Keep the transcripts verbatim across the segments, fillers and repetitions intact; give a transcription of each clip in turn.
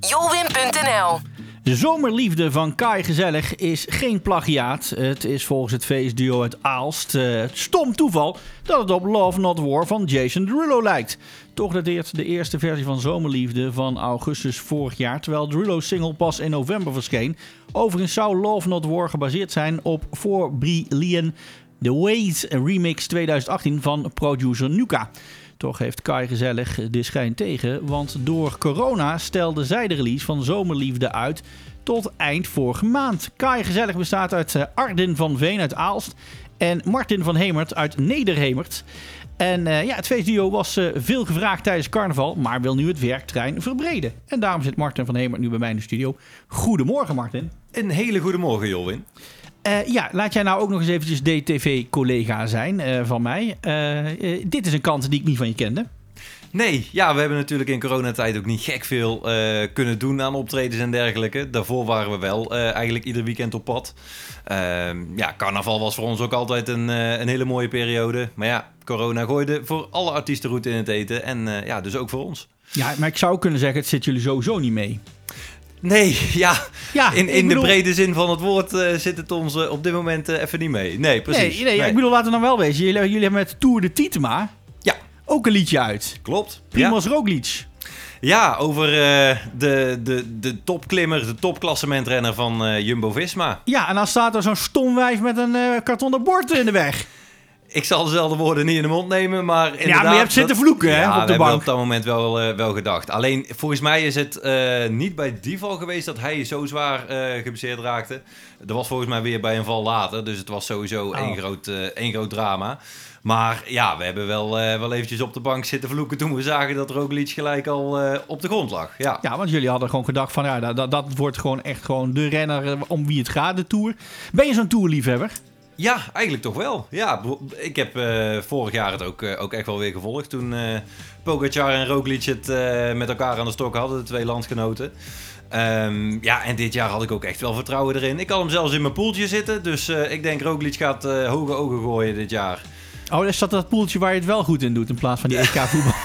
jowin punt n l. De zomerliefde van Kai Gezellig is geen plagiaat. Het is volgens het feestduo uit Aalst uh, stom toeval dat het op Love Not War van Jason Derulo lijkt. Toch dateert de eerste versie van Zomerliefde van augustus vorig jaar, terwijl Derulo's single pas in november verscheen. Overigens zou Love Not War gebaseerd zijn op For Brilliant The Ways remix twintig achttien van producer Nuka. Toch heeft Kai Gezellig de schijn tegen, want door corona stelde zij de release van Zomerliefde uit tot eind vorige maand. Kai Gezellig bestaat uit Arden van Veen uit Aalst en Martin van Hemert uit Nederhemert. En uh, ja, het feestduo was uh, veel gevraagd tijdens carnaval, maar wil nu het werkterrein verbreden. En daarom zit Martin van Hemert nu bij mij in de studio. Goedemorgen, Martin. Een hele goede morgen, Jolwin. Uh, ja, laat jij nou ook nog eens eventjes D T V-collega zijn uh, van mij. Uh, uh, dit is een kant die ik niet van je kende. Nee, ja, we hebben natuurlijk in coronatijd ook niet gek veel uh, kunnen doen aan optredens en dergelijke. Daarvoor waren we wel uh, eigenlijk ieder weekend op pad. Uh, ja, carnaval was voor ons ook altijd een, uh, een hele mooie periode. Maar ja, corona gooide voor alle artiesten roet in het eten. En uh, ja, dus ook voor ons. Ja, maar ik zou kunnen zeggen, het zit jullie sowieso niet mee. Nee, ja, ja in, in bedoel... de brede zin van het woord uh, zit het ons uh, op dit moment uh, even niet mee. Nee, precies. Nee, nee, nee. ik bedoel, laten we dan wel wezen. Jullie, jullie hebben met Tour de Tietema ja. ook een liedje uit. Klopt. Primoz ja. Roglic. Ja, over uh, de, de, de topklimmer, de topklassementrenner van uh, Jumbo-Visma. Ja, en dan staat er zo'n stom wijf met een uh, kartonnen bord in de weg. Ik zal dezelfde woorden niet in de mond nemen, maar inderdaad... Ja, maar je hebt zitten dat, vloeken, ja, hè, op de we bank. op dat moment wel, uh, wel gedacht. Alleen, volgens mij is het uh, niet bij die val geweest dat hij zo zwaar uh, geblesseerd raakte. Er was volgens mij weer bij een val later, dus het was sowieso oh. één, groot, uh, één groot drama. Maar ja, we hebben wel, uh, wel eventjes op de bank zitten vloeken toen we zagen dat Roglic gelijk al uh, op de grond lag. Ja. ja, want jullie hadden gewoon gedacht van, ja, dat, dat wordt gewoon echt gewoon de renner om wie het gaat, de Tour. Ben je zo'n Tourliefhebber? Ja, eigenlijk toch wel. Ja, ik heb uh, vorig jaar het ook, uh, ook echt wel weer gevolgd. Toen uh, Pogacar en Roglic het uh, met elkaar aan de stok hadden, de twee landgenoten. Um, ja, en dit jaar had ik ook echt wel vertrouwen erin. Ik had hem zelfs in mijn poeltje zitten. Dus uh, ik denk Roglic gaat uh, hoge ogen gooien dit jaar. Oh, is dat dat poeltje waar je het wel goed in doet in plaats van die E K-voetbal?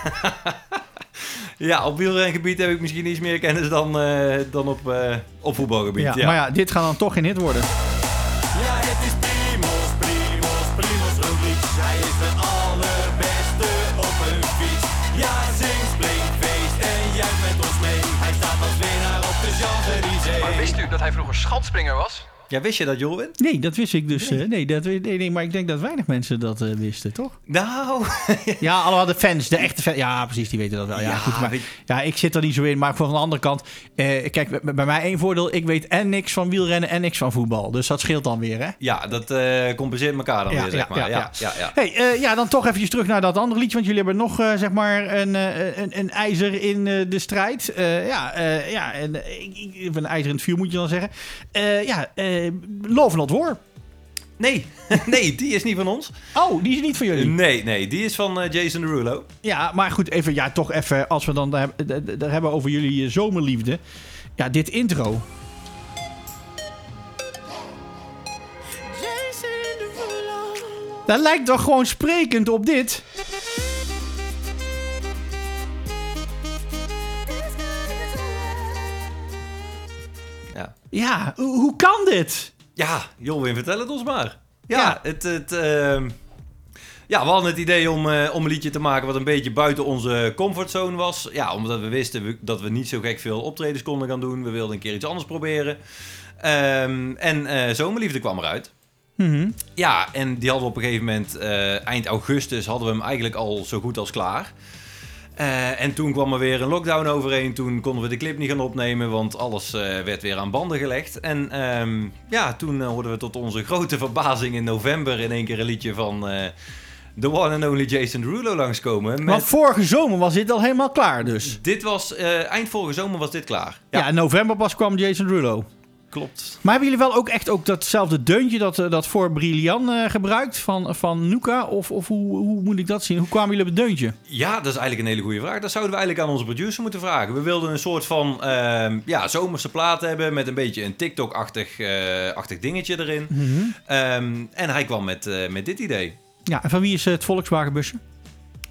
Ja, op wielrengebied heb ik misschien iets meer kennis dan, uh, dan op, uh, op voetbalgebied. Ja, ja. Maar ja, dit gaat dan toch geen hit worden. Ja, het is Primoz, Primoz, Primoz Roglic. Hij is de allerbeste op een fiets. Ja, zing, spring, feest en juich met ons mee. Hij staat als winnaar op de Champs-Élysées. Maar wist u dat hij vroeger schanspringer was? Ja, wist je dat, Jolwin? Nee, dat wist ik dus. Nee, uh, nee, dat, nee, nee, maar ik denk dat weinig mensen dat uh, wisten, toch? Nou... ja, allemaal de fans, de echte fans. Ja, precies, die weten dat wel. Ja, ja, goed, maar, weet... ja, ik zit er niet zo in. Maar van de andere kant, uh, kijk, bij mij één voordeel. Ik weet en niks van wielrennen en niks van voetbal. Dus dat scheelt dan weer, hè? Ja, dat uh, compenseert elkaar dan ja, weer, zeg ja, maar. Ja, ja. Ja, ja, ja. Hey, uh, ja, dan toch eventjes terug naar dat andere liedje. Want jullie hebben nog, uh, zeg maar, een, uh, een, een ijzer in uh, de strijd. Uh, ja, uh, ja en, uh, een ijzer in het vuur moet je dan zeggen. Uh, ja, uh, Love Not War. Nee, nee, die is niet van ons. Oh, die is niet van jullie? Nee, nee, die is van uh, Jason Derulo. Ja, maar goed, even, ja, toch even, als we dan daar, daar hebben over jullie zomerliefde. Ja, dit intro. Dat lijkt toch gewoon sprekend op dit? Ja. Ja, hoe kan dit? Ja, Jolwin, vertel het ons maar. Ja, ja. Het, het, uh, ja, we hadden het idee om, uh, om een liedje te maken wat een beetje buiten onze comfortzone was. Ja, omdat we wisten dat we niet zo gek veel optredens konden gaan doen. We wilden een keer iets anders proberen. Um, en uh, Zomerliefde kwam eruit. Mm-hmm. Ja, en die hadden we op een gegeven moment, uh, eind augustus, hadden we hem eigenlijk al zo goed als klaar. Uh, en toen kwam er weer een lockdown overheen. Toen konden we de clip niet gaan opnemen, want alles uh, werd weer aan banden gelegd. En um, ja, toen uh, hoorden we tot onze grote verbazing in november in één keer een liedje van uh, the one and only Jason Derulo langskomen. Met... Want vorige zomer was dit al helemaal klaar dus? Dit was, uh, eind vorige zomer was dit klaar. Ja, ja in november pas kwam Jason Derulo. Klopt. Maar hebben jullie wel ook echt ook datzelfde deuntje dat, dat voor Brilliant uh, gebruikt van, van Nuka? Of, of hoe, hoe moet ik dat zien? Hoe kwamen jullie op het deuntje? Ja, dat is eigenlijk een hele goede vraag. Dat zouden we eigenlijk aan onze producer moeten vragen. We wilden een soort van uh, ja, zomerse plaat hebben met een beetje een TikTok-achtig uh, achtig dingetje erin. Mm-hmm. Um, en hij kwam met, uh, met dit idee. Ja, en van wie is het Volkswagen busje?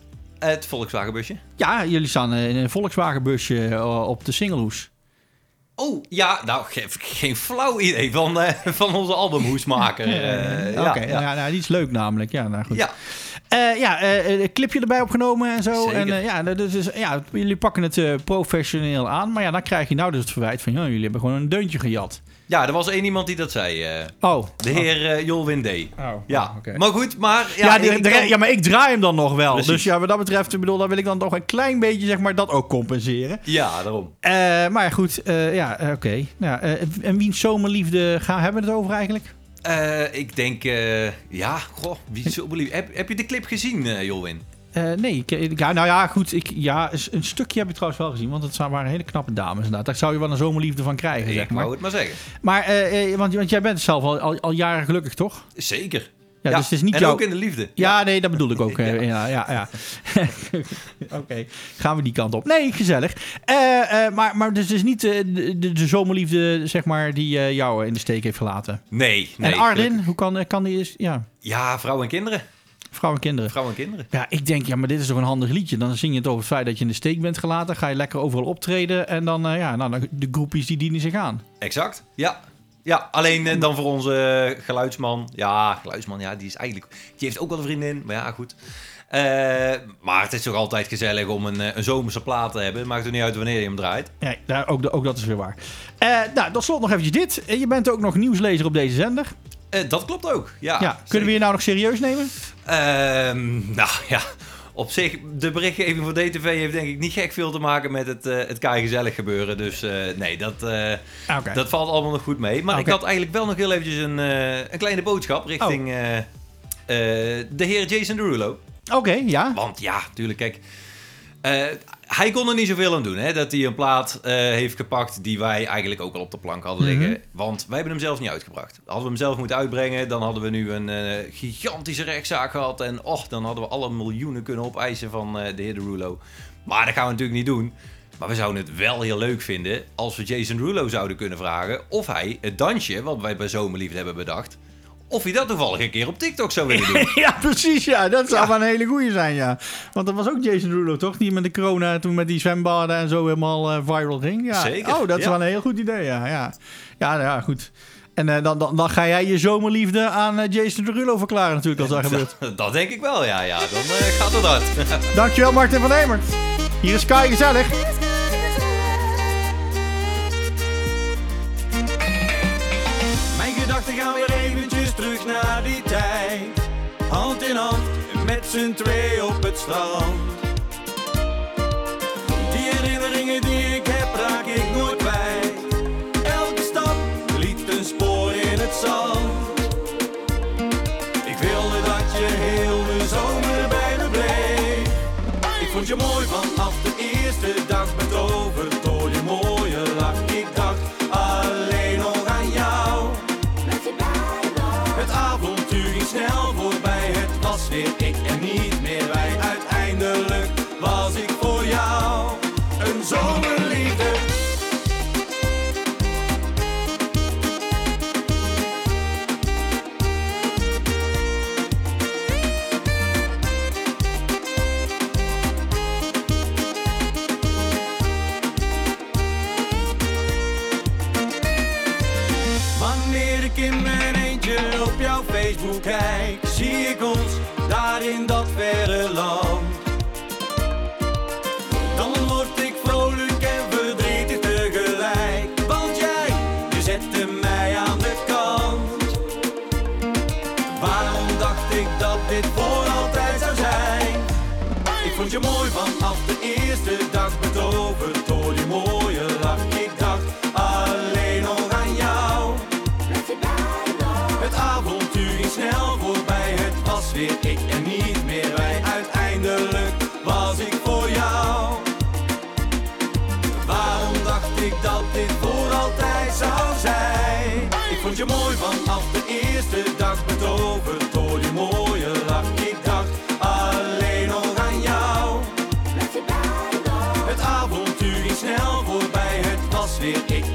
Het Volkswagenbusje. Ja, jullie staan in een Volkswagenbusje uh, op de Singelhoes. Oh, ja, nou, ge- geen flauw idee van, uh, van onze albumhoesmaker. Uh, Oké, ja, okay, ja. nou, nou, die is leuk namelijk. Ja, nou goed. Ja. Uh, ja, uh, een clipje erbij opgenomen en zo. Zeker. En uh, ja, dus, is- ja, jullie pakken het uh, professioneel aan. Maar ja, dan krijg je nou dus het verwijt van... Ja, jullie hebben gewoon een deuntje gejat. ja, er was één iemand die dat zei. Uh, Oh. de heer uh, Jolwin D. Oh, Ja, oké. maar goed, maar... Ja, Ja, die- ik de- kan- ja, maar ik draai hem dan nog wel. Precies. Dus ja, wat dat betreft, ik bedoel, dan wil ik dan toch een klein beetje, zeg maar, dat ook compenseren. Ja, daarom. Uh, maar goed, uh, ja, uh, oké. Okay. Ja, uh, en wiens zomerliefde gaan hebben we het over eigenlijk? Uh, ik denk, uh, ja, goh, wie is zo belief. Heb, heb je de clip gezien, uh, Jolwin? Uh, nee, ik, ik- ja, nou ja, goed. Ik, ja, een stukje heb ik trouwens wel gezien, want het waren hele knappe dames inderdaad. Daar zou je wel een zomerliefde van krijgen, zeg Ik maar. wou het maar zeggen. Maar, uh, uh, want, want jij bent zelf al, al, al jaren gelukkig, toch? Zeker. Ja, dus het is niet en jouw... ook in de liefde. Ja, nee, dat bedoel ik ook. Ja. Ja, ja, ja. ja. Oké, okay. Gaan we die kant op. Nee, gezellig. Uh, uh, maar, maar dus het is niet uh, de, de, de zomerliefde, zeg maar, die uh, jou in de steek heeft gelaten. Nee, nee. en Arden, gelukkig. hoe kan, kan die eens... Ja, Ja, vrouwen en kinderen. vrouwen en kinderen. Vrouwen en kinderen. Ja, ik denk, ja, maar dit is toch een handig liedje. Dan zing je het over het feit dat je in de steek bent gelaten. Ga je lekker overal optreden. En dan, uh, ja, nou, dan de groepies die dienen zich aan. Exact. Ja. Ja, alleen uh, dan voor onze uh, geluidsman. Ja, geluidsman, ja, die is eigenlijk... Die heeft ook wel een vriendin, maar ja, goed. Uh, maar het is toch altijd gezellig om een, uh, een zomerse plaat te hebben. Maakt er niet uit wanneer je hem draait. Ja, daar, ook, ook dat is weer waar. Uh, nou, tot slot nog eventjes dit. Uh, je bent ook nog nieuwslezer op deze zender. Uh, dat klopt ook, ja. Ja, kunnen we je nou nog serieus nemen? Uh, nou ja, op zich, de berichtgeving voor D T V heeft denk ik niet gek veel te maken met het, uh, het keigezellig gebeuren. Dus uh, nee, dat, uh, Ah, okay. dat valt allemaal nog goed mee. Maar Ah, ik okay. had eigenlijk wel nog heel eventjes een, uh, een kleine boodschap richting Oh. uh, uh, de heer Jason Derulo. Oké, okay, ja. Want ja, natuurlijk, kijk... Uh, hij kon er niet zoveel aan doen, hè, dat hij een plaat uh, heeft gepakt die wij eigenlijk ook al op de plank hadden liggen. Mm-hmm. Want wij hebben hem zelf niet uitgebracht. Hadden we hem zelf moeten uitbrengen, dan hadden we nu een uh, gigantische rechtszaak gehad. En och, dan hadden we alle miljoenen kunnen opeisen van uh, de heer Derulo. Maar dat gaan we natuurlijk niet doen. Maar we zouden het wel heel leuk vinden als we Jason Derulo zouden kunnen vragen of hij het dansje, wat wij bij Zomerliefde hebben bedacht, of hij dat toevallig een keer op TikTok zou willen doen. Ja, precies, ja. Dat zou Ja. wel een hele goeie zijn, ja. Want dat was ook Jason Derulo, toch? Die met de corona, toen met die zwembaden en zo helemaal uh, viral ging. Ja. Zeker, Oh, dat is ja. wel een heel goed idee, ja. Ja, ja, nou ja goed. En uh, dan, dan, dan ga jij je zomerliefde aan uh, Jason Derulo verklaren natuurlijk, als dat gebeurt. Dat, dat denk ik wel, ja. ja. Dan uh, gaat het hard. Dankjewel, Martin van Hemert. Hier is Kai gezellig. Mijn gedachten gaan weer eventjes terug naar die tijd. Hand in hand, met z'n twee op het strand. Die herinneringen die ik heb, raak ik nooit kwijt. Elke stap liet een spoor in het zand. Ik wilde dat je heel de zomer bij me bleef. Ik vond je mooi vanaf de eerste dag, betoverd door je mooie lach. Ik dacht alleen nog aan jou. Het avontuur ging snel voorbij, het was weer ik en niet meer wij. Uiteindelijk was ik voor jou een zomerliefde. Wanneer ik in mijn eentje op jouw Facebook kijk, zie ik ons daar in dat verre land. Dan word ik vrolijk en verdrietig tegelijk, want jij, je zette mij aan de kant. Waarom dacht ik dat dit voor altijd zou zijn? Ik vond je mooi vanaf de eerste dag, betoverd door die mooie lach. Ik dacht alleen nog aan jou. Het avontuur ging snel voorbij, het was weer ik en niet meer wij. Uiteindelijk was ik voor jou. Waarom dacht ik dat dit voor altijd zou zijn? Ik vond je mooi vanaf de eerste dag, betoverd door die mooie lach. Ik dacht alleen nog aan jou. Het avontuur ging snel voorbij, het was weer ik